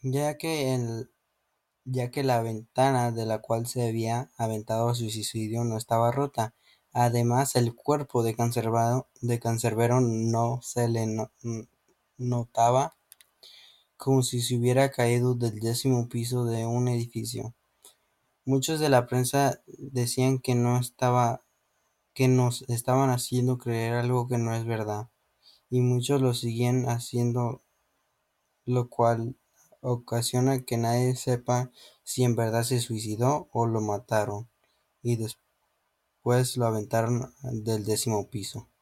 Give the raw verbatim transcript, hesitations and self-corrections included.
ya que el ya que la ventana de la cual se había aventado a su suicidio no estaba rota. Además, el cuerpo de Cancerbero, de Cancerbero no se le no- notaba como si se hubiera caído del décimo piso de un edificio. Muchos de la prensa decían que no estaba, que nos estaban haciendo creer algo que no es verdad, y muchos lo siguen haciendo, lo cual ocasiona que nadie sepa si en verdad se suicidó o lo mataron y después lo aventaron del décimo piso.